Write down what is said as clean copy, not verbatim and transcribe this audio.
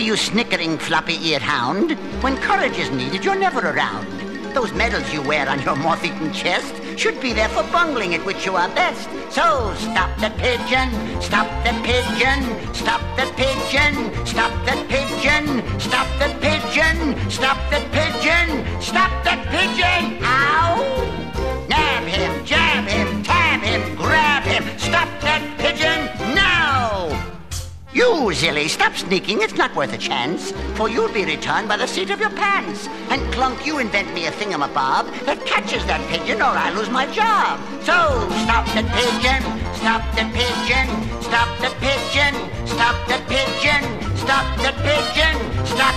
you snickering, floppy-eared hound? When courage is needed, you're never around. Those medals you wear on your moth-eaten chest should be there for bungling, at which you are best. So stop the pigeon, stop the pigeon, stop the pigeon, stop the pigeon, stop the pigeon, stop the pigeon, stop the pigeon! Ow! Nab him, jab him, tab him, grab him, stop that pigeon now! You, Zilly, stop sneaking, it's not worth a chance, for you'll be returned by the seat of your pants. And Clunk, you invent me a thingamabob that catches that pigeon or I lose my job. So, stop the pigeon, stop the pigeon, stop the pigeon, stop the pigeon, stop the pigeon, stop